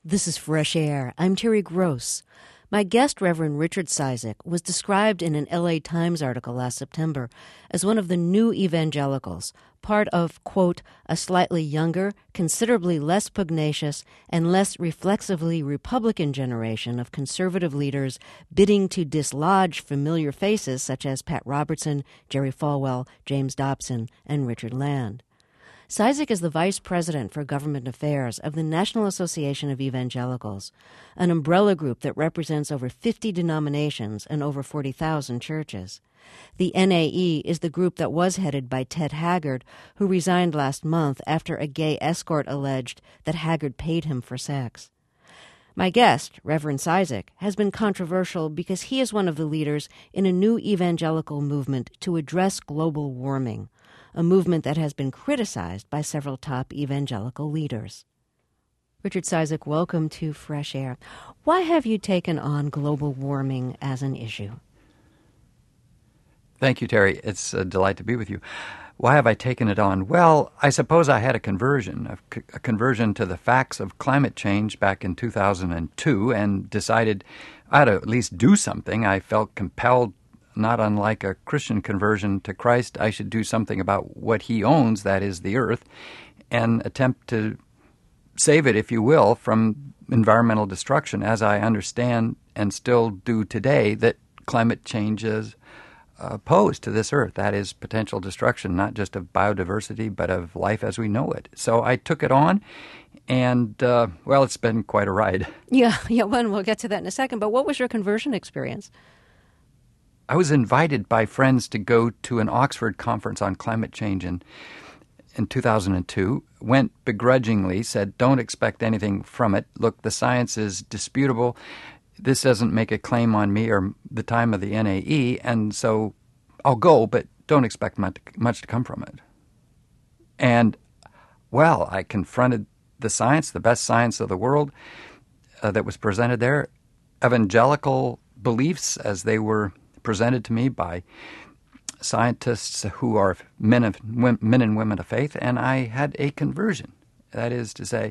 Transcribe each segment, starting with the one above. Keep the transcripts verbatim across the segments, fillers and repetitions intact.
This is Fresh Air. I'm Terry Gross. My guest, Reverend Richard Cizik, was described in an L A Times article last September as one of the new evangelicals, part of, quote, a slightly younger, considerably less pugnacious, and less reflexively Republican generation of conservative leaders bidding to dislodge familiar faces such as Pat Robertson, Jerry Falwell, James Dobson, and Richard Land. Cizik is the Vice President for Government Affairs of the National Association of Evangelicals, an umbrella group that represents over fifty denominations and over forty thousand churches. The N A E is the group that was headed by Ted Haggard, who resigned last month after a gay escort alleged that Haggard paid him for sex. My guest, Reverend Cizik, has been controversial because he is one of the leaders in a new evangelical movement to address global warming, a movement that has been criticized by several top evangelical leaders. Richard Cizik, welcome to Fresh Air. Why have you taken on global warming as an issue? Thank you, Terry. It's a delight to be with you. Why have I taken it on? Well, I suppose I had a conversion, a, c- a conversion to the facts of climate change back in two thousand two, and decided I had to at least do something. I felt compelled, not unlike a Christian conversion to Christ, I should do something about what he owns, that is the earth, and attempt to save it, if you will, from environmental destruction, as I understand and still do today that climate change is uh, posed to this earth. That is potential destruction, not just of biodiversity, but of life as we know it. So I took it on, and, uh, well, it's been quite a ride. Yeah, yeah, well, we'll get to that in a second. But what was your conversion experience? I was invited by friends to go to an Oxford conference on climate change in, in two thousand two, went begrudgingly, said, don't expect anything from it. Look, the science is disputable. This doesn't make a claim on me or the time of the N A E, and so I'll go, but don't expect much, much to come from it. And, well, I confronted the science, the best science of the world uh, that was presented there, evangelical beliefs as they were presented to me by scientists who are men of men and women of faith, and I had a conversion. That is to say,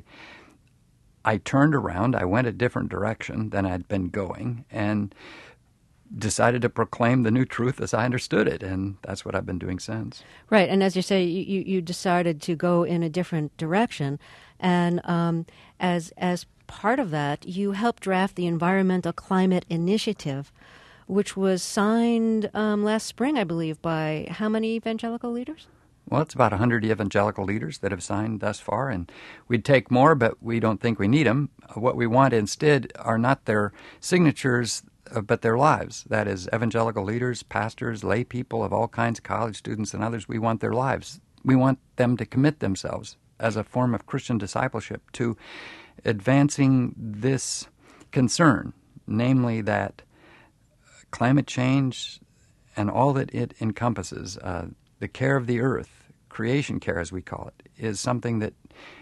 I turned around, I went a different direction than I'd been going, and decided to proclaim the new truth as I understood it, and that's what I've been doing since. Right, and as you say, you, you decided to go in a different direction, and um, as as part of that, you helped draft the Environmental Climate Initiative, which was signed um, last spring, I believe, by how many evangelical leaders? Well, it's about one hundred evangelical leaders that have signed thus far, and we'd take more, but we don't think we need them. What we want instead are not their signatures, uh, but their lives. That is, evangelical leaders, pastors, lay people of all kinds, college students and others, we want their lives. We want them to commit themselves as a form of Christian discipleship to advancing this concern, namely that climate change and all that it encompasses, uh, the care of the earth, creation care as we call it, is something that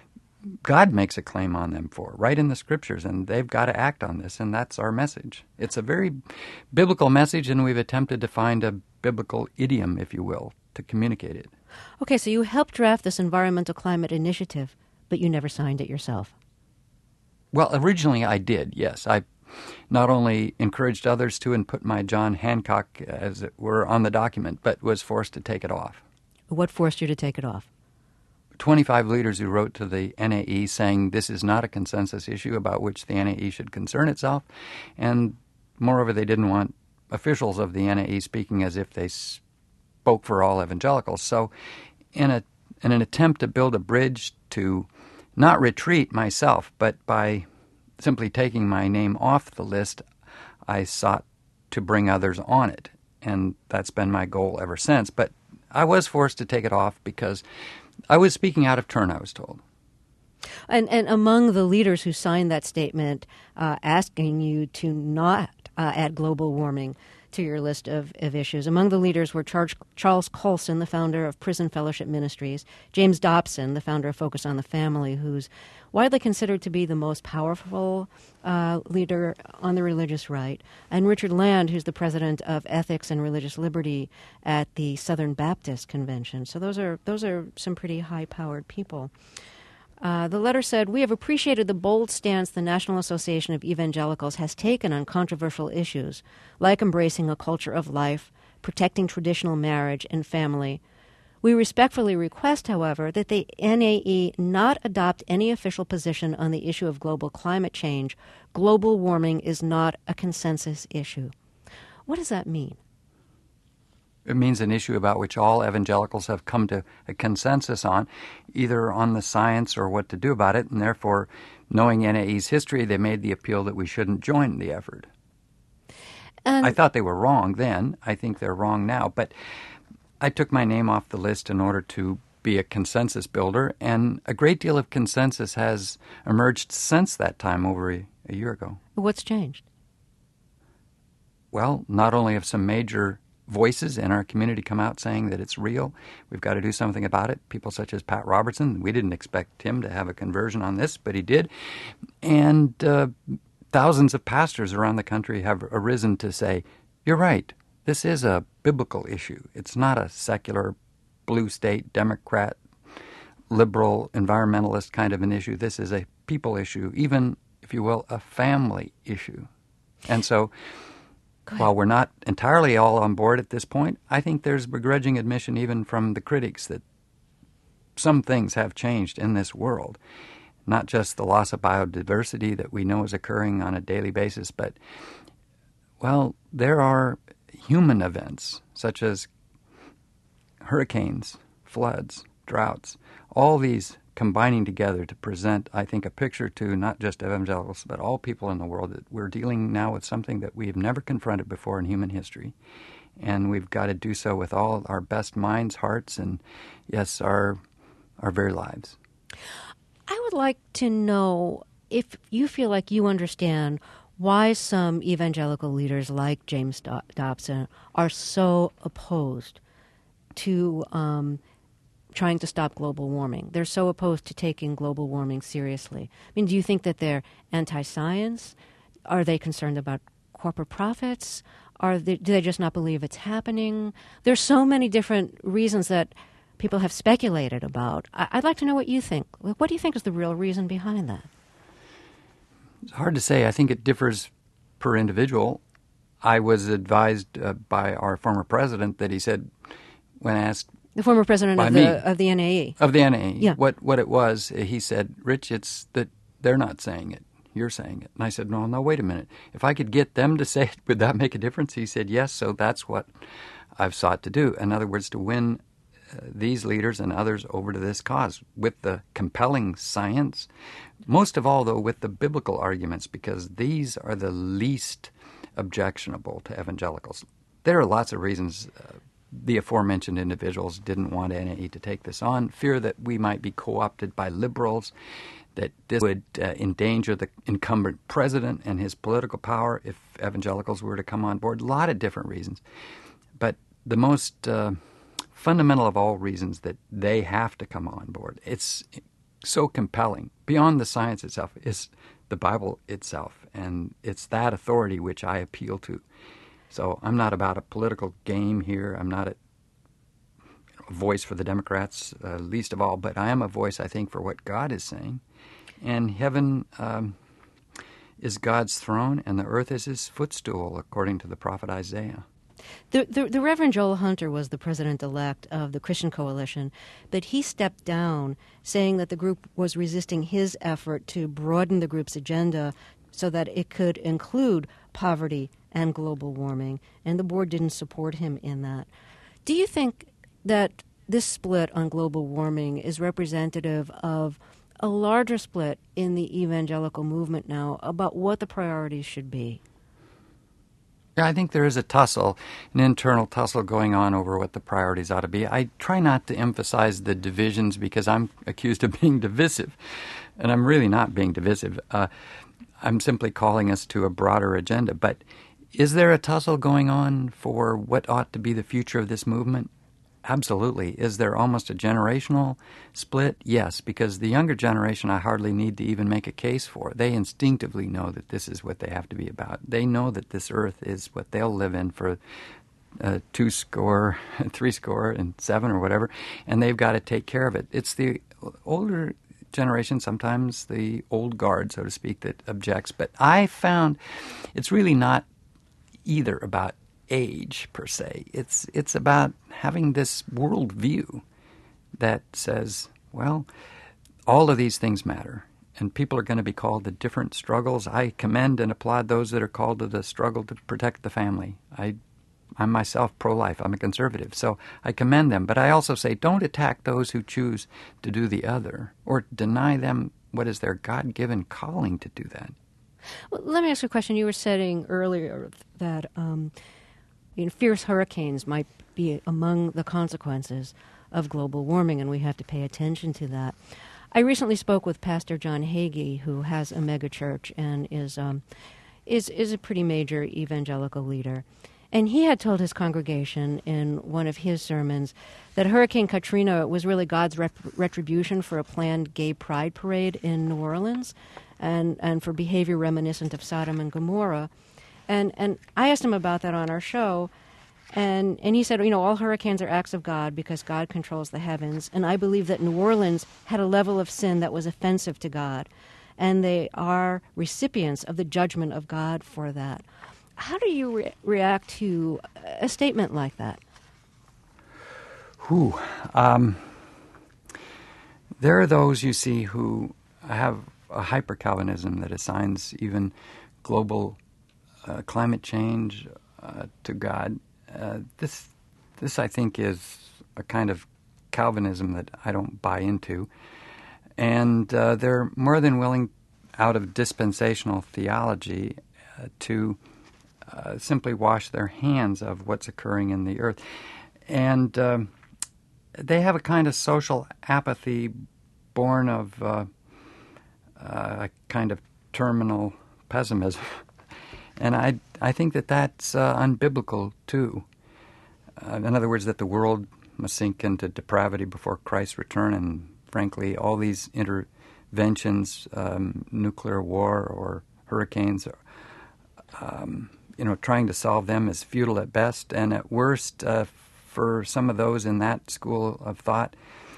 God makes a claim on them for, right in the Scriptures, and they've got to act on this, and that's our message. It's a very biblical message, and we've attempted to find a biblical idiom, if you will, to communicate it. Okay, so you helped draft this Environmental Climate Initiative, but you never signed it yourself. Well, originally I did, yes. I not only encouraged others to and put my John Hancock, as it were, on the document, but was forced to take it off. What forced you to take it off? twenty-five leaders who wrote to the N A E saying this is not a consensus issue about which the N A E should concern itself, and moreover, they didn't want officials of the N A E speaking as if they spoke for all evangelicals. So in, a, in an attempt to build a bridge to not retreat myself, but by simply taking my name off the list, I sought to bring others on it, and that's been my goal ever since. But I was forced to take it off because I was speaking out of turn, I was told. And, and among the leaders who signed that statement uh, asking you to not uh, add global warming to your list of, of issues, among the leaders were Charles, Charles Colson, the founder of Prison Fellowship Ministries, James Dobson, the founder of Focus on the Family, who's widely considered to be the most powerful uh, leader on the religious right, and Richard Land, who's the president of Ethics and Religious Liberty at the Southern Baptist Convention. So those are those are some pretty high-powered people. Uh, the letter said, "We have appreciated the bold stance the National Association of Evangelicals has taken on controversial issues, like embracing a culture of life, protecting traditional marriage and family. We respectfully request, however, that the N A E not adopt any official position on the issue of global climate change. Global warming is not a consensus issue." What does that mean? It means an issue about which all evangelicals have come to a consensus on, either on the science or what to do about it, and therefore, knowing N A E's history, they made the appeal that we shouldn't join the effort. And I thought they were wrong then. I think they're wrong now. But I took my name off the list in order to be a consensus builder, and a great deal of consensus has emerged since that time over a, a year ago. what's changed? Well, not only have some major voices in our community come out saying that it's real, we've got to do something about it. People such as Pat Robertson, we didn't expect him to have a conversion on this, but he did. And uh, thousands of pastors around the country have arisen to say, you're right, this is a biblical issue. It's not a secular, blue state, Democrat, liberal, environmentalist kind of an issue. This is a people issue, even, if you will, a family issue. And so, while we're not entirely all on board at this point, I think there's begrudging admission even from the critics that some things have changed in this world. Not just the loss of biodiversity that we know is occurring on a daily basis, but, well, there are human events such as hurricanes, floods, droughts, all these combining together to present, I think, a picture to not just evangelicals, but all people in the world that we're dealing now with something that we've never confronted before in human history. And we've got to do so with all our best minds, hearts, and, yes, our our very lives. I would like to know if you feel like you understand why some evangelical leaders like James Do- Dobson are so opposed to um, trying to stop global warming. They're so opposed to taking global warming seriously. I mean, do you think that they're anti-science? Are they concerned about corporate profits? Are they, do they just not believe it's happening? There's so many different reasons that people have speculated about. I, I'd like to know what you think. What do you think is the real reason behind that? It's hard to say. I think it differs per individual. I was advised uh, by our former president that he said, when asked, The former president By of me. the of the N A E. Of the N A E. Yeah. What what it was, he said, Rich, it's that they're not saying it. You're saying it. And I said, no, no, wait a minute. If I could get them to say it, would that make a difference? He said, yes, so that's what I've sought to do. In other words, to win uh, these leaders and others over to this cause with the compelling science. Most of all, though, with the biblical arguments, because these are the least objectionable to evangelicals. There are lots of reasons uh, the aforementioned individuals didn't want N A E to take this on, fear that we might be co-opted by liberals, that this would uh, endanger the incumbent president and his political power if evangelicals were to come on board. A lot of different reasons. But the most uh, fundamental of all reasons that they have to come on board, it's so compelling, beyond the science itself, is the Bible itself. And it's that authority which I appeal to. So I'm not about a political game here. I'm not a voice for the Democrats, uh, least of all, but I am a voice, I think, for what God is saying. And heaven um, is God's throne, and the earth is his footstool, according to the prophet Isaiah. The, the, the Reverend Joel Hunter was the president-elect of the Christian Coalition, but he stepped down, saying that the group was resisting his effort to broaden the group's agenda so that it could include poverty and global warming, and the board didn't support him in that. Do you think that this split on global warming is representative of a larger split in the evangelical movement now about what the priorities should be? Yeah, I think there is a tussle, an internal tussle going on over what the priorities ought to be. I try not to emphasize the divisions because I'm accused of being divisive, and I'm really not being divisive. Uh, I'm simply calling us to a broader agenda. But is there a tussle going on for what ought to be the future of this movement? Absolutely. Is there almost a generational split? Yes, because the younger generation I hardly need to even make a case for. They instinctively know that this is what they have to be about. They know that this earth is what they'll live in for uh, two score, three score, and seven or whatever, and they've got to take care of it. It's the older generation, sometimes the old guard, so to speak, that objects. But I found it's really not either about age per se. It's it's about having this worldview that says, well, all of these things matter, and people are going to be called to different struggles. I commend and applaud those that are called to the struggle to protect the family. I, I'm myself pro-life. I'm a conservative, so I commend them. But I also say, don't attack those who choose to do the other, or deny them what is their God-given calling to do that. Well, let me ask you a question. You were saying earlier that um, you know, fierce hurricanes might be among the consequences of global warming, and we have to pay attention to that. I recently spoke with Pastor John Hagee, who has a megachurch and is um, is is a pretty major evangelical leader. And he had told his congregation in one of his sermons that Hurricane Katrina was really God's rep- retribution for a planned gay pride parade in New Orleans and, and for behavior reminiscent of Sodom and Gomorrah. And and I asked him about that on our show, and, and he said, you know, all hurricanes are acts of God because God controls the heavens. And I believe that New Orleans had a level of sin that was offensive to God, and they are recipients of the judgment of God for that. How do you re- react to a statement like that? Whew. Um, there are those, you see, who have a hyper-Calvinism that assigns even global uh, climate change uh, to God. Uh, this, this, I think, is a kind of Calvinism that I don't buy into. And uh, they're more than willing, out of dispensational theology, uh, to uh, simply wash their hands of what's occurring in the earth. And um, they have a kind of social apathy born of uh, uh, a kind of terminal pessimism. And I, I think that that's uh, unbiblical, too. Uh, in other words, that the world must sink into depravity before Christ's return, and frankly, all these interventions, um, nuclear war or hurricanes, um, you know, trying to solve them is futile at best, and at worst, uh, for some of those in that school of thought,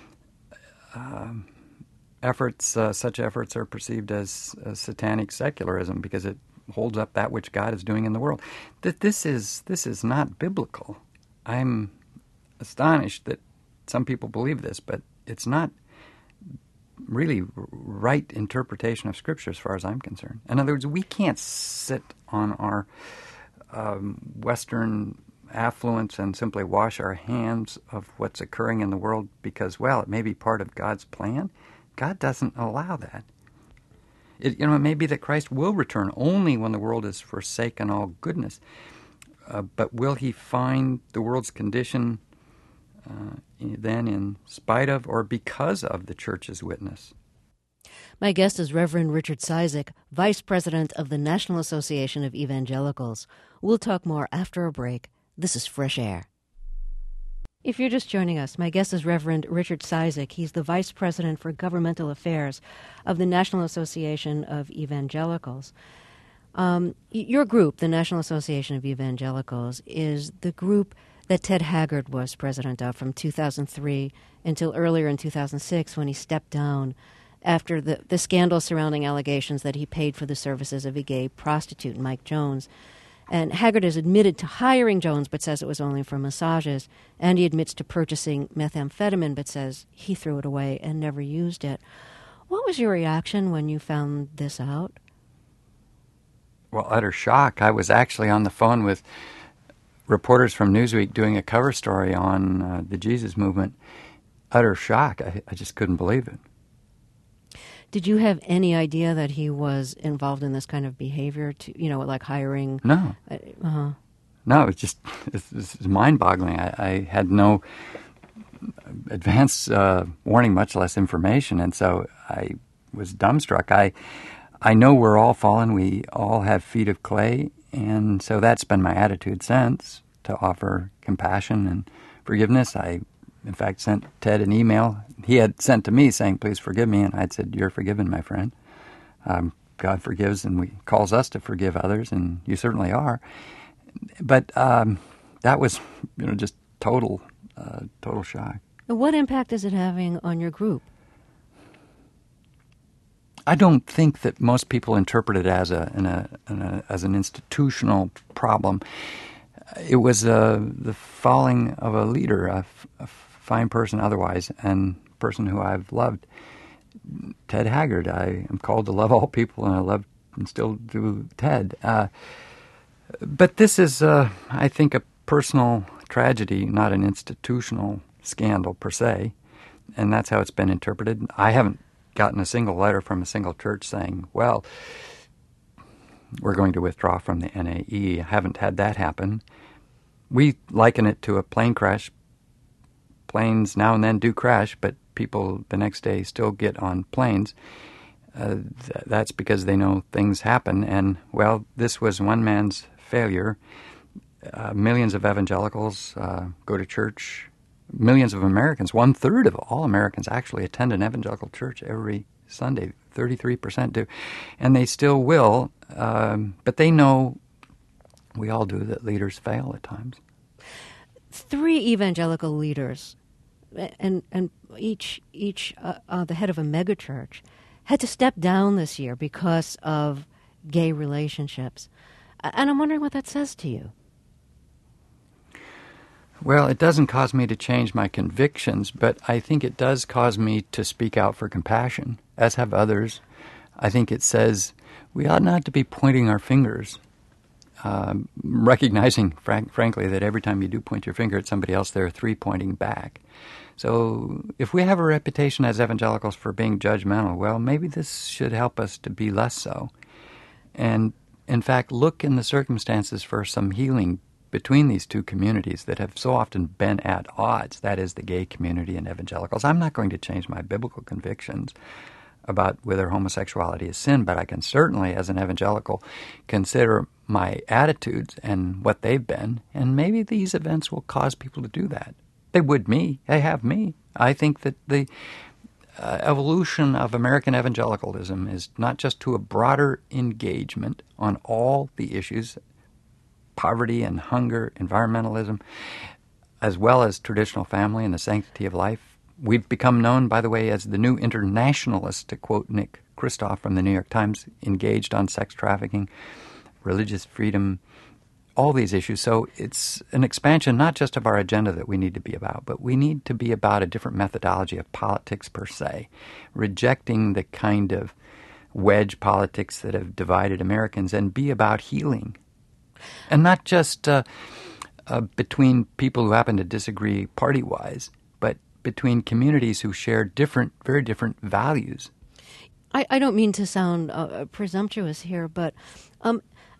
um, efforts, uh, such efforts are perceived as, as satanic secularism because it holds up that which God is doing in the world. That this is this is not biblical. I'm astonished that some people believe this, but it's not really right interpretation of Scripture as far as I'm concerned. In other words, we can't sit on our um, Western affluence and simply wash our hands of what's occurring in the world because, well, it may be part of God's plan. God doesn't allow that. It, you know, it may be that Christ will return only when the world is forsaken all goodness. Uh, but will he find the world's condition uh, then in spite of or because of the church's witness? My guest is Reverend Richard Cizik, Vice President of the National Association of Evangelicals. We'll talk more after a break. This is Fresh Air. If you're just joining us, my guest is Reverend Richard Cizik. He's the Vice President for Governmental Affairs of the National Association of Evangelicals. Um, your group, the National Association of Evangelicals, is the group that Ted Haggard was president of from two thousand three until earlier in two thousand six when he stepped down after the, the scandal surrounding allegations that he paid for the services of a gay prostitute, Mike Jones. And Haggard has admitted to hiring Jones but says it was only for massages, and he admits to purchasing methamphetamine but says he threw it away and never used it. What was your reaction when you found this out? Well, utter shock. I was actually on the phone with reporters from Newsweek doing a cover story on uh, the Jesus movement. Utter shock. I, I just couldn't believe it. Did you have any idea that he was involved in this kind of behavior, to, you know, like hiring? No. Uh-huh. No, it's just it's, it's mind-boggling. I, I had no advance uh, warning, much less information, and so I was dumbstruck. I I know we're all fallen. We all have feet of clay, and so that's been my attitude since, to offer compassion and forgiveness. I, in fact, sent Ted an email. He had sent to me saying, please forgive me, and I'd said, you're forgiven, my friend. Um, God forgives and we, calls us to forgive others, and you certainly are. But um, that was, you know, just total, uh, total shock. What impact is it having on your group? I don't think that most people interpret it as a, an, a, an a as an institutional problem. It was uh, the falling of a leader, a, f- a fine person otherwise, and person who I've loved, Ted Haggard. I am called to love all people, and I love and still do Ted. Uh, but this is, uh, I think, a personal tragedy, not an institutional scandal per se, and that's how it's been interpreted. I haven't gotten a single letter from a single church saying, well, we're going to withdraw from the N A E. I haven't had that happen. We liken it to a plane crash. Planes now and then do crash, but people the next day still get on planes. Uh, th- that's because they know things happen. And, well, this was one man's failure. Uh, millions of evangelicals uh, go to church. Millions of Americans, one-third of all Americans actually attend an evangelical church every Sunday. thirty-three percent do. And they still will, um, but they know, we all do, that leaders fail at times. Three evangelical leaders, and and each each uh, uh, the head of a megachurch, had to step down this year because of gay relationships. And I'm wondering what that says to you. Well, it doesn't cause me to change my convictions, but I think it does cause me to speak out for compassion, as have others. I think it says we ought not to be pointing our fingers, um, recognizing, frank, frankly, that every time you do point your finger at somebody else, there are three pointing back. So if we have a reputation as evangelicals for being judgmental, well, maybe this should help us to be less so. And, in fact, look in the circumstances for some healing between these two communities that have so often been at odds, that is, the gay community and evangelicals. I'm not going to change my biblical convictions about whether homosexuality is sin, but I can certainly, as an evangelical, consider my attitudes and what they've been, and maybe these events will cause people to do that. They would me. They have me. I think that the uh, evolution of American evangelicalism is not just to a broader engagement on all the issues, poverty and hunger, environmentalism, as well as traditional family and the sanctity of life. We've become known, by the way, as the new internationalists, to quote Nick Kristof from the New York Times, engaged on sex trafficking, religious freedom, all these issues. So it's an expansion not just of our agenda that we need to be about, but we need to be about a different methodology of politics per se, rejecting the kind of wedge politics that have divided Americans and be about healing. And not just uh, uh, between people who happen to disagree party-wise, but between communities who share different, very different values. I, I don't mean to sound uh, presumptuous here, but um,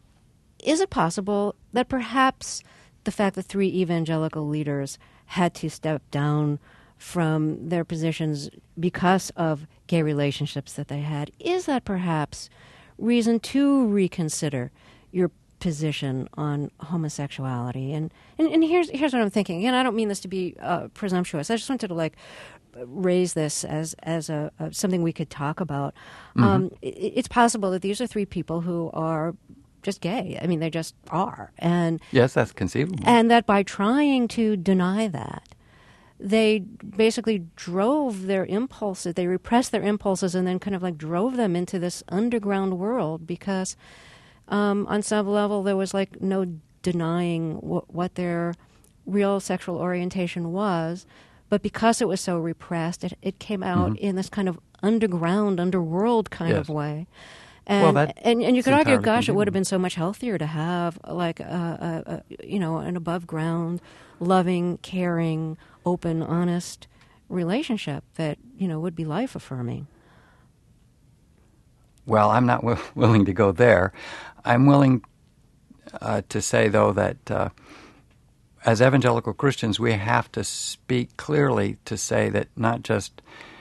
is it possible that perhaps the fact that three evangelical leaders had to step down from their positions because of gay relationships that they had, is that perhaps reason to reconsider your position on homosexuality? And, and and here's here's what I'm thinking. And I don't mean this to be uh, presumptuous. I just wanted to like raise this as as a, a something we could talk about. Mm-hmm. Um, it, it's possible that these are three people who are just gay. I mean, they just are. And yes, that's conceivable. And that by trying to deny that, they basically drove their impulses. They repressed their impulses and then kind of like drove them into this underground world because. Um, on some level, there was like no denying w- what their real sexual orientation was, but because it was so repressed, it, it came out mm-hmm. in this kind of underground, underworld kind yes. of way. And, well, that and and you could argue, gosh, continuing. It would have been so much healthier to have like a, a, a you know an above ground, loving, caring, open, honest relationship that you know would be life affirming. Well, I'm not w- willing to go there. I'm willing uh, to say, though, that uh, as evangelical Christians, we have to speak clearly to say that not just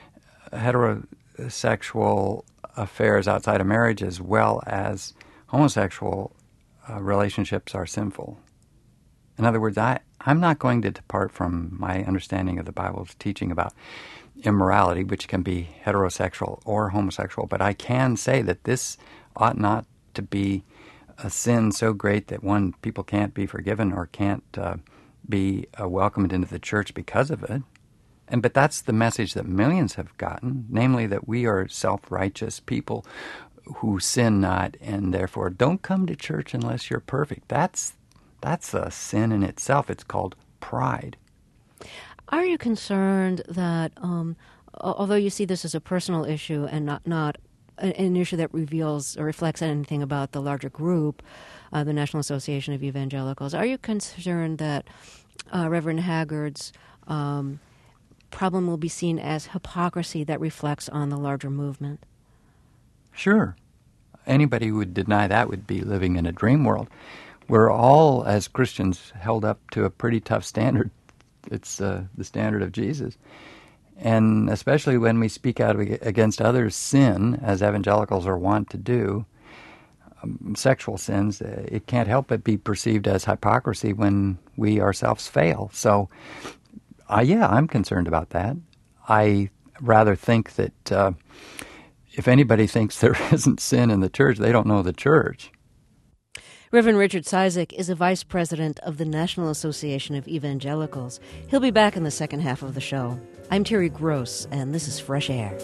heterosexual affairs outside of marriage as well as homosexual uh, relationships are sinful. In other words, I, I'm not going to depart from my understanding of the Bible's teaching about immorality, which can be heterosexual or homosexual, but I can say that this ought not to be a sin so great that, one, people can't be forgiven or can't uh, be uh, welcomed into the church because of it. And but that's the message that millions have gotten, namely that we are self-righteous people who sin not, and therefore don't come to church unless you're perfect. That's that's a sin in itself. It's called pride. Are you concerned that, um, although you see this as a personal issue and not not an issue that reveals or reflects anything about the larger group, uh, the National Association of Evangelicals, are you concerned that uh, Reverend Haggard's um, problem will be seen as hypocrisy that reflects on the larger movement? Sure. Anybody who would deny that would be living in a dream world. We're all, as Christians, held up to a pretty tough standard. It's uh, the standard of Jesus. And especially when we speak out against others' sin, as evangelicals are wont to do, um, sexual sins, it can't help but be perceived as hypocrisy when we ourselves fail. So, uh, yeah, I'm concerned about that. I rather think that uh, if anybody thinks there isn't sin in the church, they don't know the church. Reverend Richard Cizik is a vice president of the National Association of Evangelicals. He'll be back in the second half of the show. I'm Terry Gross, and this is Fresh Air.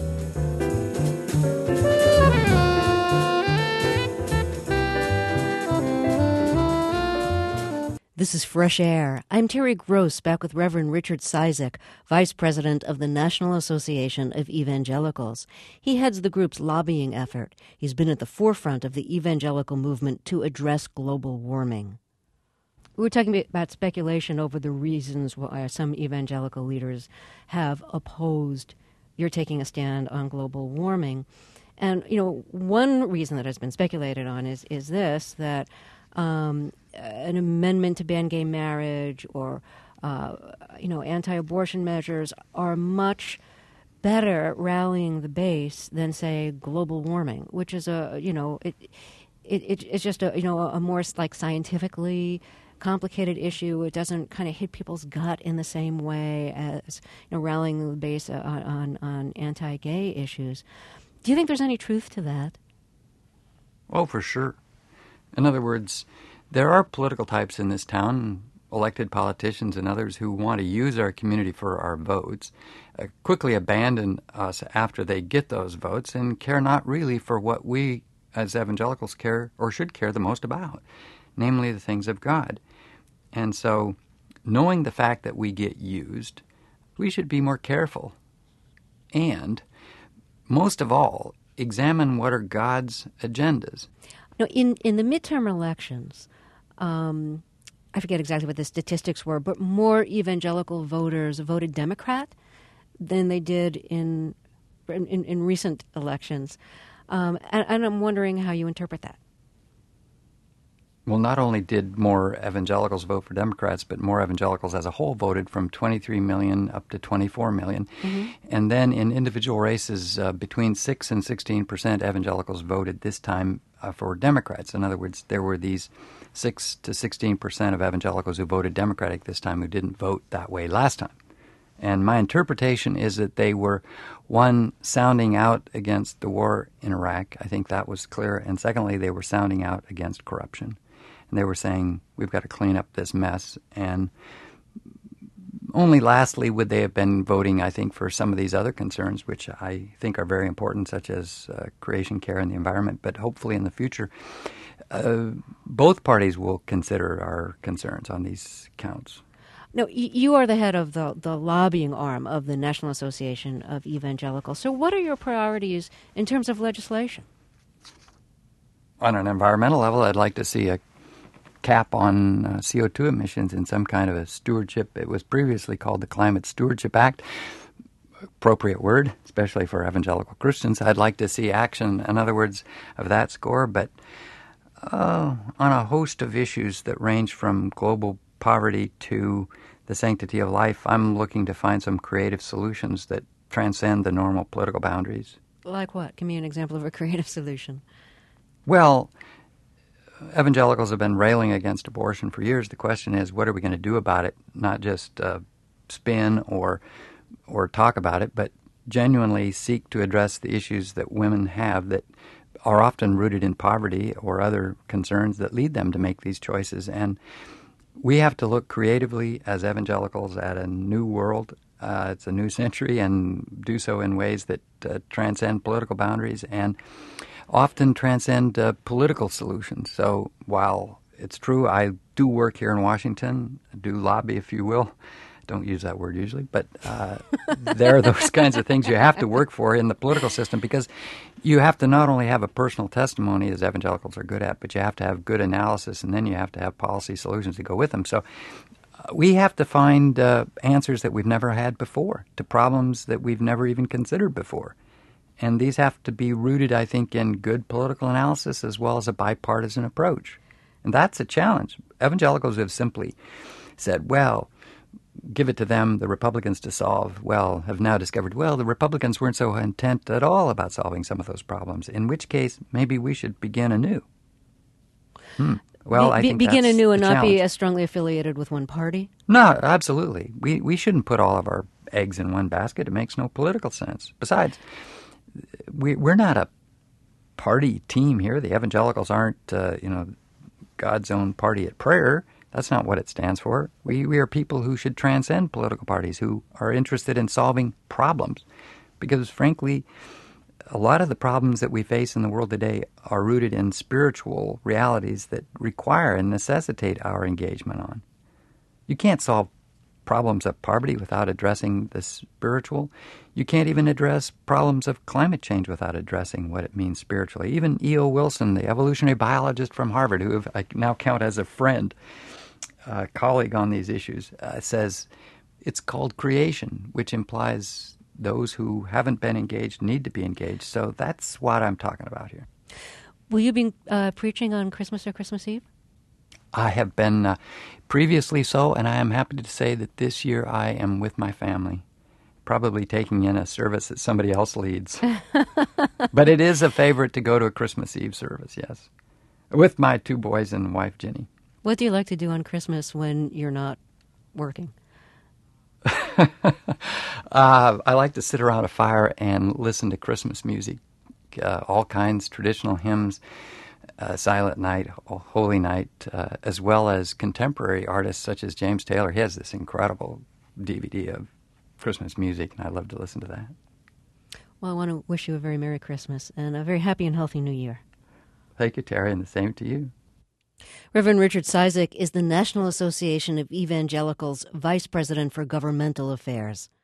This is Fresh Air. I'm Terry Gross, back with Reverend Richard Cizik, Vice President of the National Association of Evangelicals. He heads the group's lobbying effort. He's been at the forefront of the evangelical movement to address global warming. We were talking about speculation over the reasons why some evangelical leaders have opposed your taking a stand on global warming. And, you know, one reason that has been speculated on is, is this, that Um, an amendment to ban gay marriage or, uh, you know, anti-abortion measures are much better rallying the base than, say, global warming, which is a, you know, it, it, it it's just a, you know, a more like scientifically complicated issue. It doesn't kind of hit people's gut in the same way as, you know, rallying the base on, on, on anti-gay issues. Do you think there's any truth to that? Oh, for sure. In other words, there are political types in this town, elected politicians and others, who want to use our community for our votes, uh, quickly abandon us after they get those votes, and care not really for what we as evangelicals care or should care the most about, namely the things of God. And so, knowing the fact that we get used, we should be more careful. And, most of all, examine what are God's agendas. No, in, in the midterm elections, um, I forget exactly what the statistics were, but more evangelical voters voted Democrat than they did in in, in recent elections. Um, and, and I'm wondering how you interpret that. Well, not only did more evangelicals vote for Democrats, but more evangelicals as a whole voted from twenty-three million up to twenty-four million. Mm-hmm. And then in individual races, uh, between six and sixteen percent evangelicals voted this time uh, for Democrats. In other words, there were these six to sixteen percent of evangelicals who voted Democratic this time who didn't vote that way last time. And my interpretation is that they were, one, sounding out against the war in Iraq. I think that was clear. And secondly, they were sounding out against corruption. And they were saying, we've got to clean up this mess. And only lastly would they have been voting, I think, for some of these other concerns, which I think are very important, such as uh, creation care and the environment. But hopefully in the future, uh, both parties will consider our concerns on these counts. No, you are the head of the, the lobbying arm of the National Association of Evangelicals. So what are your priorities in terms of legislation? On an environmental level, I'd like to see a cap on uh, C O two emissions in some kind of a stewardship. It was previously called the Climate Stewardship Act. Appropriate word, especially for evangelical Christians. I'd like to see action, in other words, of that score, but uh, on a host of issues that range from global poverty to the sanctity of life, I'm looking to find some creative solutions that transcend the normal political boundaries. Like what? Give me an example of a creative solution. Well, evangelicals have been railing against abortion for years. The question is, what are we going to do about it? Not just uh, spin or or talk about it, but genuinely seek to address the issues that women have that are often rooted in poverty or other concerns that lead them to make these choices. And we have to look creatively as evangelicals at a new world, Uh, it's a new century, and do so in ways that uh, transcend political boundaries and often transcend uh, political solutions. So while it's true I do work here in Washington, do lobby, if you will, don't use that word usually, but uh, there are those kinds of things you have to work for in the political system, because you have to not only have a personal testimony, as evangelicals are good at, but you have to have good analysis, and then you have to have policy solutions to go with them. So uh, we have to find uh, answers that we've never had before to problems that we've never even considered before. And these have to be rooted, I think, in good political analysis as well as a bipartisan approach. And that's a challenge. Evangelicals have simply said, well, give it to them, the Republicans to solve, well, have now discovered, well, the Republicans weren't so intent at all about solving some of those problems, in which case maybe we should begin anew. Hmm. Well, be, I think begin that's anew and the not challenge. be as strongly affiliated with one party? No, absolutely. We, we shouldn't put all of our eggs in one basket. It makes no political sense. Besides, we, we're not a party team here. The evangelicals aren't, uh, you know, God's own party at prayer. That's not what it stands for. We we are people who should transcend political parties, who are interested in solving problems. Because, frankly, a lot of the problems that we face in the world today are rooted in spiritual realities that require and necessitate our engagement on. You can't solve problems of poverty without addressing the spiritual. You can't even address problems of climate change without addressing what it means spiritually. Even E O. Wilson, the evolutionary biologist from Harvard, who I now count as a friend, a colleague on these issues, uh, says it's called creation, which implies those who haven't been engaged need to be engaged. So that's what I'm talking about here. Will you be uh, preaching on Christmas or Christmas Eve? I have been uh, previously so, and I am happy to say that this year I am with my family, probably taking in a service that somebody else leads. But it is a favorite to go to a Christmas Eve service, yes, with my two boys and wife, Jenny. What do you like to do on Christmas when you're not working? uh, I like to sit around a fire and listen to Christmas music, uh, all kinds, traditional hymns, uh, Silent Night, Holy Night, uh, as well as contemporary artists such as James Taylor. He has this incredible D V D of Christmas music, and I love to listen to that. Well, I want to wish you a very Merry Christmas and a very happy and healthy New Year. Thank you, Terry, and the same to you. Reverend Richard Cizik is the National Association of Evangelicals Vice President for Governmental Affairs.